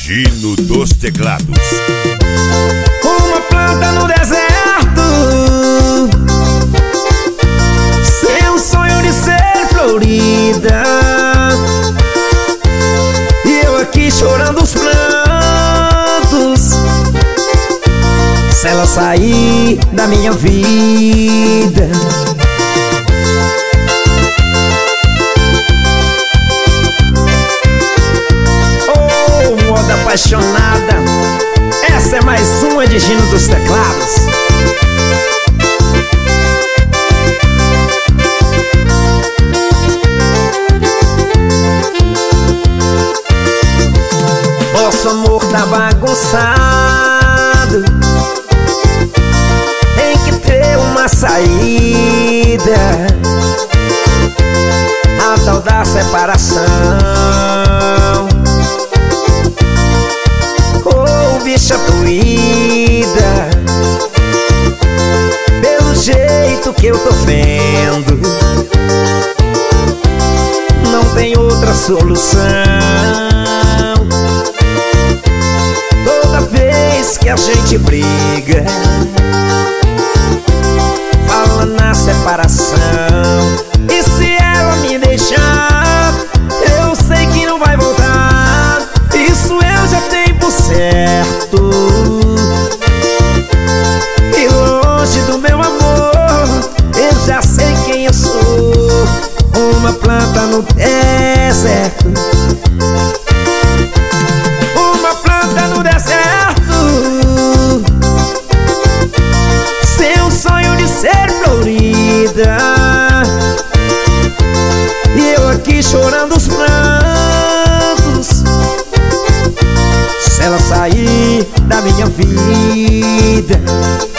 Gino dos Teclados. Uma planta no deserto, seu sonho de ser florida, e eu aqui chorando os prantos. Se ela sair da minha vida, oh, moda apaixonada, essa é mais uma de Gino dos Teclados. Nosso amor tá bagunçado, tem que ter uma saída, a tal da separação. Oh, bicha doída, pelo jeito que eu tô vendo, não tem outra solução. Toda vez que a gente briga, fala na separação. E se ela me deixar, eu sei que não vai voltar, isso eu já tenho por certo. E longe do meu amor, eu já sei quem eu sou. Uma planta no deserto, uma planta no deserto, seu sonho de ser florida, e eu aqui chorando os prantos. Se ela sair da minha vida,